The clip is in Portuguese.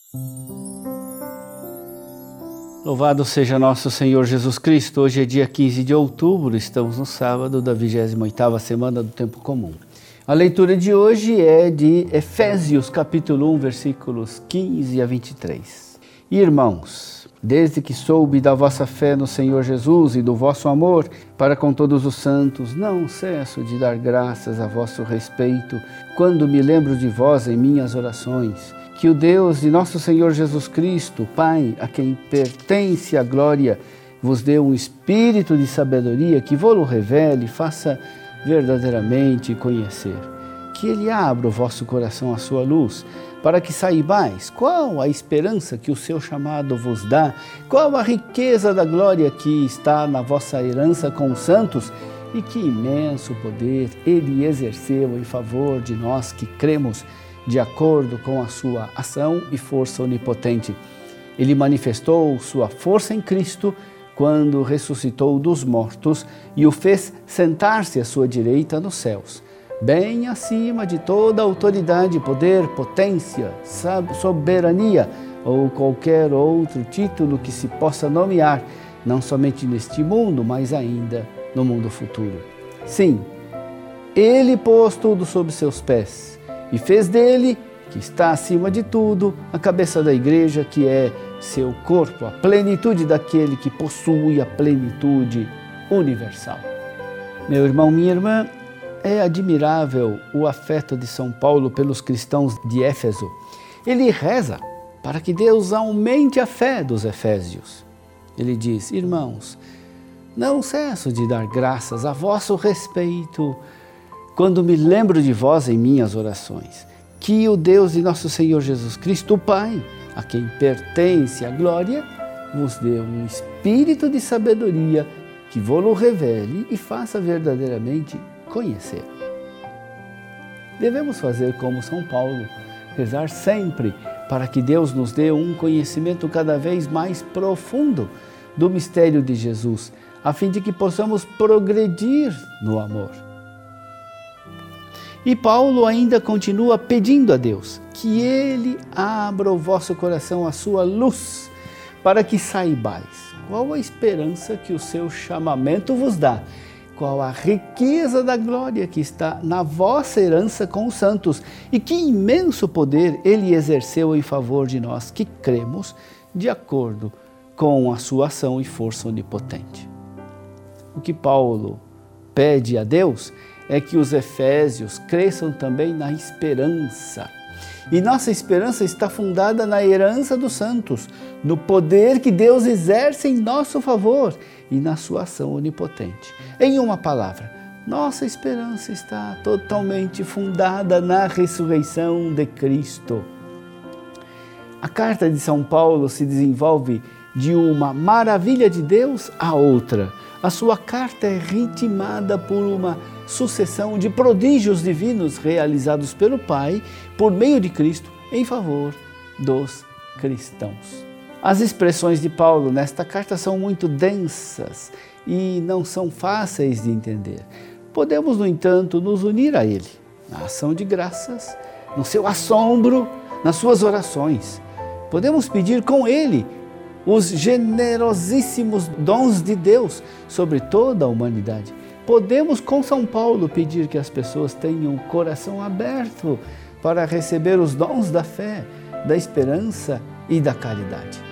Louvado seja nosso Senhor Jesus Cristo. Hoje é dia 15 de outubro, estamos no sábado da 28ª semana do Tempo Comum. A leitura de hoje é de Efésios, capítulo 1, versículos 15 a 23. Irmãos, desde que soube da vossa fé no Senhor Jesus e do vosso amor para com todos os santos, não cesso de dar graças a vosso respeito, quando me lembro de vós em minhas orações. Que o Deus de nosso Senhor Jesus Cristo, Pai, a quem pertence a glória, vos dê um espírito de sabedoria que vô-lo revele e faça verdadeiramente conhecer. Que Ele abra o vosso coração à sua luz, para que saibais qual a esperança que o seu chamado vos dá, qual a riqueza da glória que está na vossa herança com os santos, e que imenso poder Ele exerceu em favor de nós que cremos, de acordo com a sua ação e força onipotente. Ele manifestou sua força em Cristo quando ressuscitou dos mortos e o fez sentar-se à sua direita nos céus, bem acima de toda autoridade, poder, potência, soberania ou qualquer outro título que se possa nomear, não somente neste mundo, mas ainda no mundo futuro. Sim, Ele pôs tudo sob seus pés e fez dele, que está acima de tudo, a cabeça da igreja, que é seu corpo, a plenitude daquele que possui a plenitude universal. Meu irmão, minha irmã, é admirável o afeto de São Paulo pelos cristãos de Éfeso. Ele reza para que Deus aumente a fé dos efésios. Ele diz: irmãos, não cesso de dar graças a vosso respeito, quando me lembro de vós em minhas orações. Que o Deus de nosso Senhor Jesus Cristo, o Pai, a quem pertence a glória, vos dê um espírito de sabedoria que vô-lo revele e faça verdadeiramente conhecer. Devemos fazer como São Paulo, rezar sempre para que Deus nos dê um conhecimento cada vez mais profundo do mistério de Jesus, a fim de que possamos progredir no amor. E Paulo ainda continua pedindo a Deus que Ele abra o vosso coração à sua luz, para que saibais qual a esperança que o seu chamamento vos dá, qual a riqueza da glória que está na vossa herança com os santos, e que imenso poder Ele exerceu em favor de nós que cremos, de acordo com a sua ação e força onipotente. O que Paulo pede a Deus é que os efésios cresçam também na esperança. E nossa esperança está fundada na herança dos santos, no poder que Deus exerce em nosso favor e na sua ação onipotente. Em uma palavra, nossa esperança está totalmente fundada na ressurreição de Cristo. A carta de São Paulo se desenvolve de uma maravilha de Deus a outra. A sua carta é ritmada por uma sucessão de prodígios divinos realizados pelo Pai, por meio de Cristo, em favor dos cristãos. As expressões de Paulo nesta carta são muito densas e não são fáceis de entender. Podemos, no entanto, nos unir a ele, na ação de graças, no seu assombro, nas suas orações. Podemos pedir com ele os generosíssimos dons de Deus sobre toda a humanidade. Podemos, com São Paulo, pedir que as pessoas tenham o coração aberto para receber os dons da fé, da esperança e da caridade.